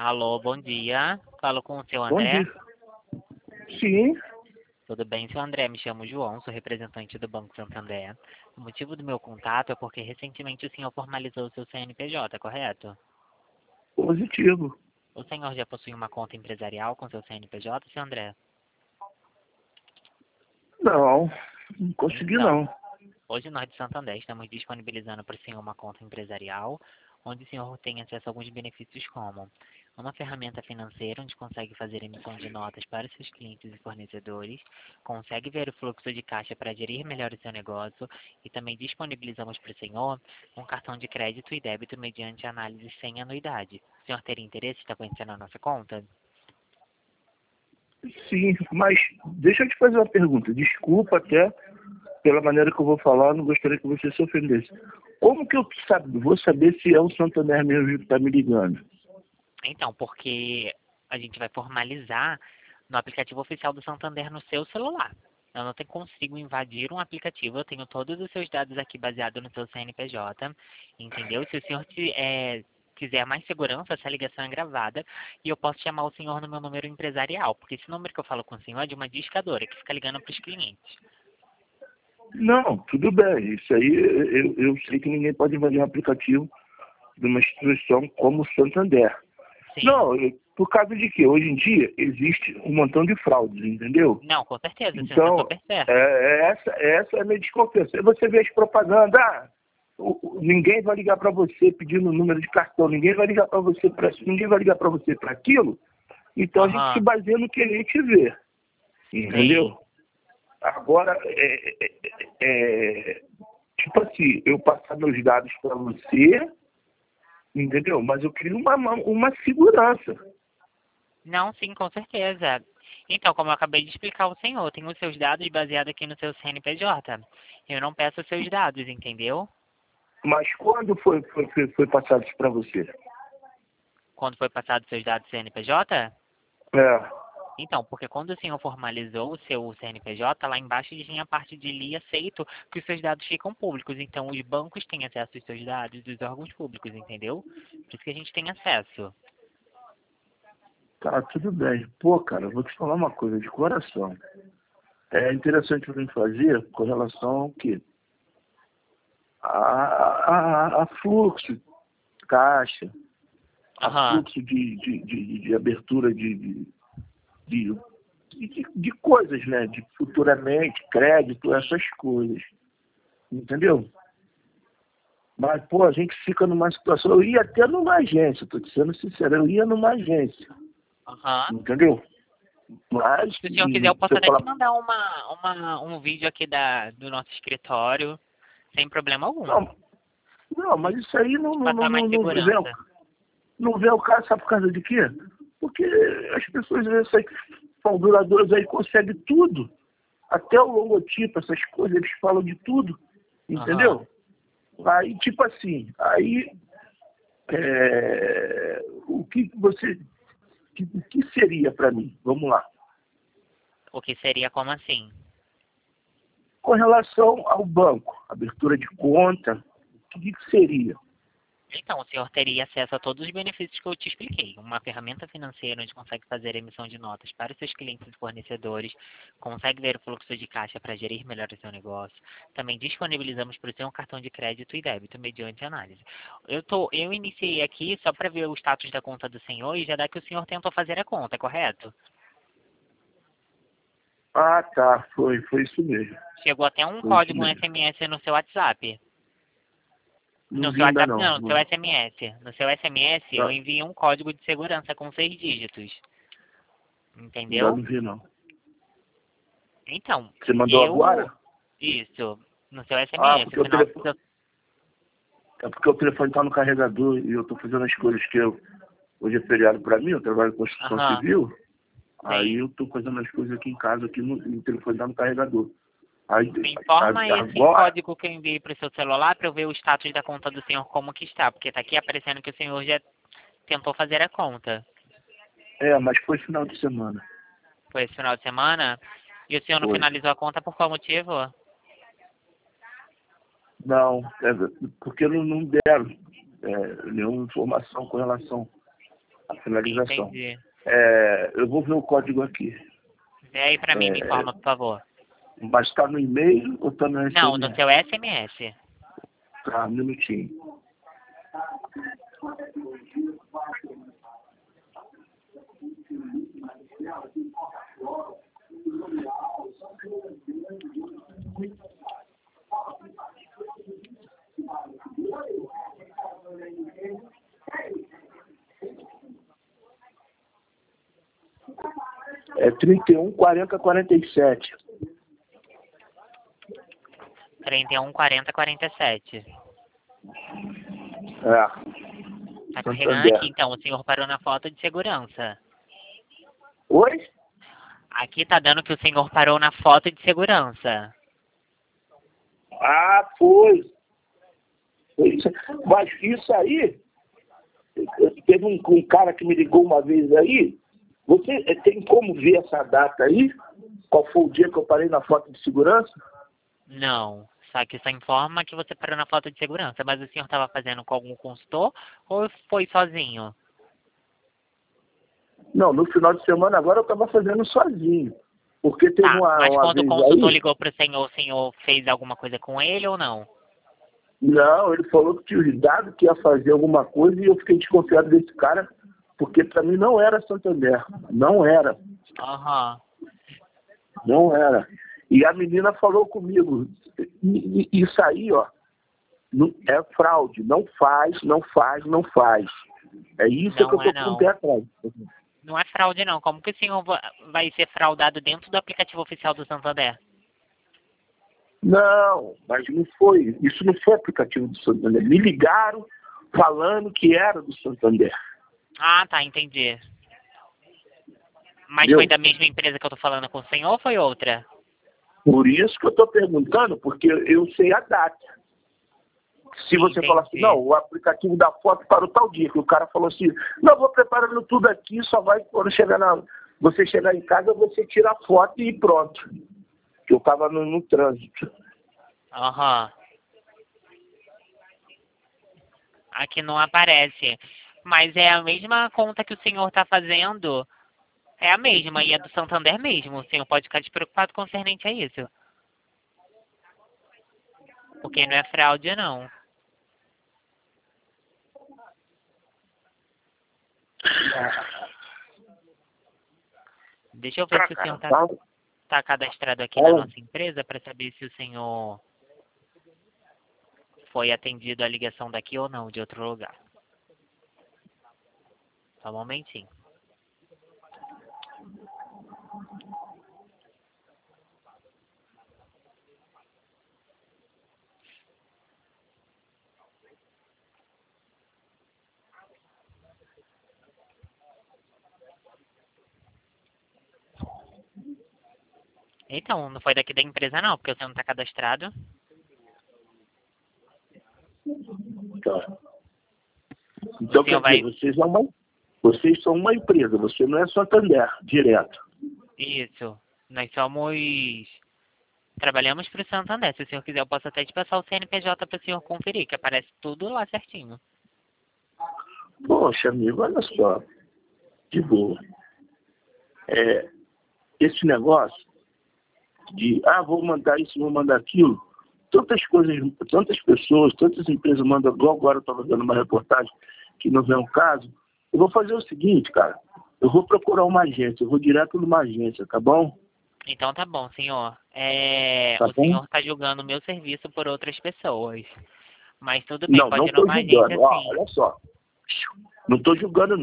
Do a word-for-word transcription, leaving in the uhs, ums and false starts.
Alô, bom dia. Falo com o seu Bom André. dia. Sim, Tudo bem, seu André? Me chamo João, sou representante do Banco Santander. O motivo do meu contato é porque recentemente o senhor formalizou o seu C N P J, correto? positivo. O senhor já possui uma conta empresarial com seu C N P J, seu André? Não, não consegui Então, não. hoje nós de Santander estamos disponibilizando para o senhor uma conta empresarial, onde o senhor tem acesso a alguns benefícios como uma ferramenta financeira onde consegue fazer emissão de notas para os seus clientes e fornecedores, consegue ver o fluxo de caixa para gerir melhor o seu negócio e também disponibilizamos para o senhor um cartão de crédito e débito mediante análise sem anuidade. O senhor teria interesse em estar conhecendo a nossa conta? Sim, mas deixa eu te fazer uma pergunta. Desculpa até pela maneira que eu vou falar, não gostaria que você se ofendesse. Como que eu sabe, vou saber se é o Santander mesmo que está me ligando? Então, porque a gente vai formalizar no aplicativo oficial do Santander no seu celular. Eu não te- consigo invadir um aplicativo, eu tenho todos os seus dados aqui baseados no seu C N P J, entendeu? Se o senhor te- é, quiser mais segurança, essa ligação é gravada e eu posso chamar o senhor no meu número empresarial, porque esse número que eu falo com o senhor é de uma discadora que fica ligando para os clientes. Não, tudo bem. Isso aí eu, eu sei que ninguém pode invadir um aplicativo de uma instituição como o Santander. Sim. Não, eu- por causa de que hoje em dia existe um montão de fraudes, entendeu? Não, com certeza, o senhor está Então, super certo. é, é essa, é essa é a minha desconfiança. Aí você vê as propagandas, ah, o- o- ninguém vai ligar para você pedindo o número de cartão, ninguém vai ligar para você para isso, ninguém vai ligar para você para aquilo. Então a gente se Aham, baseia no que a gente vê, entendeu? sim. Agora, é, é, é, é, tipo assim, eu passar meus dados para você, entendeu? Mas eu queria uma, uma, uma segurança. Não, sim, com certeza. Então, como eu acabei de explicar ao senhor, eu tenho os seus dados baseados aqui no seu C N P J. Eu não peço os seus dados, entendeu? Mas quando foi, foi, foi, foi passado isso para você? Quando foi passado os seus dados do C N P J? É. Então, porque quando o senhor formalizou o seu C N P J, lá embaixo tinha a parte de li aceito que os seus dados ficam públicos. Então, os bancos têm acesso aos seus dados dos órgãos públicos, entendeu? Por isso que a gente tem acesso. Tá, tudo bem. Pô, cara, eu vou te falar uma coisa de coração. É interessante pra gente fazer com relação ao quê? A, a, a fluxo, caixa, a Aham, fluxo de, de, de, de abertura de, de, de, de, de coisas, né? De futuramente, crédito, essas coisas. Entendeu? Mas, pô, a gente fica numa situação. Eu ia até numa agência, tô te sendo sincero, eu ia numa agência. aham. Entendeu? Mas, Se o senhor quiser, hum, eu posso você até te fala, mandar uma, uma, um vídeo aqui da, do nosso escritório, sem problema algum. não, não, mas isso aí não, não, não, Passar mais não, não vem ao, segurança. não vem ao caso, sabe por causa de quê? Porque as pessoas, essas frauduladores aí conseguem tudo. Até o logotipo, essas coisas, eles falam de tudo, Aham. entendeu? Aí, tipo assim, aí é, o que você, que- o que seria para mim? Vamos lá. O que seria como assim? Com relação ao banco, abertura de conta, o que, que seria? Então, o senhor teria acesso a todos os benefícios que eu te expliquei. Uma ferramenta financeira onde consegue fazer emissão de notas para os seus clientes e fornecedores, consegue ver o fluxo de caixa para gerir melhor o seu negócio. Também disponibilizamos para o senhor um cartão de crédito e débito mediante análise. Eu, tô, eu iniciei aqui só para ver o status da conta do senhor e já dá que o senhor tentou fazer a conta, correto? Ah, tá, foi, foi isso mesmo. Chegou até um Foi isso código, um mesmo. S M S no seu WhatsApp. No Não vi seu ainda WhatsApp não. não, no seu Vou- S M S. No seu S M S eu tá, enviei um código de segurança com seis dígitos. ainda Entendeu? não vi não. Então, Você mandou eu. agora? Isso, no seu Ah, S M S, o porque o final do telefone, seu. é porque o telefone está no carregador e eu estou fazendo as coisas que eu. Hoje é feriado para mim, eu trabalho em construção Aham, civil. Aí sim. eu estou fazendo as coisas aqui em casa, aqui no, e o telefone está no carregador. Aí, Me informa a- esse agora, código que eu enviei para o seu celular para eu ver o status da conta do senhor como que está, porque está aqui aparecendo que o senhor já tentou fazer a conta. é, mas foi final de semana. Foi esse final de semana? E o senhor não Foi. finalizou a conta por qual motivo? Não, é, porque não, não deram é, nenhuma informação com relação a finalização. Entendi. É, eu vou ver o código aqui. Vê aí pra mim, É, me informa, por favor. Mas está no e-mail ou está no S M S? Não, no seu S M S. Tá, um minutinho. É trinta e um, quarenta, quarenta e sete. trinta e um, quarenta, quarenta e sete. É. Tá carregando aqui, então. O senhor parou na foto de segurança. Oi? Aqui tá dando que o senhor parou na foto de segurança. Ah, foi. Foi isso. Mas isso aí, teve um, um cara que me ligou uma vez aí. Você tem como ver essa data aí? Qual foi o dia que eu parei na foto de segurança? Não. Só que só informa que você parou na foto de segurança. Mas o senhor estava fazendo com algum consultor ou foi sozinho? Não, no final de semana agora eu estava fazendo sozinho. Porque teve Tá, uma, mas uma quando o vez consultor aí... ligou pro senhor, o senhor fez alguma coisa com ele ou não? Não, ele falou que tinha dado que ia fazer alguma coisa e eu fiquei desconfiado desse cara, porque para mim não era Santander. Não era. Aham. Não era. E a menina falou comigo, "I- i- isso aí, ó, não- é fraude. Não faz, não faz, não faz. É isso Não que eu é, tô com não. o pé atrás. Não é fraude, não. Como que o senhor va- vai ser fraudado dentro do aplicativo oficial do Santander? Não, mas não foi. Isso não foi aplicativo do Santander. Me ligaram falando que era do Santander. Ah, tá, entendi. Mas Entendeu? foi da mesma empresa que eu tô falando com o senhor ou foi outra? Por isso que eu estou perguntando, porque eu sei a data. Se você Entendi. falar assim, não, o aplicativo da foto para o tal dia, que o cara falou assim, não, vou preparando tudo aqui, só vai quando chegar na, você chegar em casa, você tira a foto e pronto. Que eu estava no, no trânsito. Aham. Aqui não aparece. Mas é a mesma conta que o senhor tá fazendo. É a mesma, e é do Santander mesmo. O senhor pode ficar despreocupado concernente a isso. Porque não é fraude, não. Deixa eu ver se o senhor tá, tá cadastrado aqui na nossa empresa para saber se o senhor foi atendido a ligação daqui ou não, de outro lugar. Só um momentinho. Então, não foi daqui da empresa não, porque o senhor não está cadastrado. Tá. Então, quer senhor vai- dizer, vocês são, uma, vocês são uma empresa, você não é Santander, direto. Isso. Nós somos... Trabalhamos para o Santander. Se o senhor quiser, eu posso até te passar o C N P J para o senhor conferir, que aparece tudo lá certinho. Poxa, amigo, olha só. De boa. É, esse negócio de, ah, vou mandar isso, vou mandar aquilo, tantas coisas, tantas pessoas, tantas empresas mandam, igual agora eu estava dando uma reportagem que não vem um caso. Eu vou fazer o seguinte, cara, eu vou procurar uma agência, eu vou direto numa agência, tá bom? Então tá bom, senhor. É, Tá o bom? senhor está julgando o meu serviço por outras pessoas. Mas tudo bem, Não, pode não ir estou numa agência julgando. Ó, sim. olha só. Não estou julgando, não.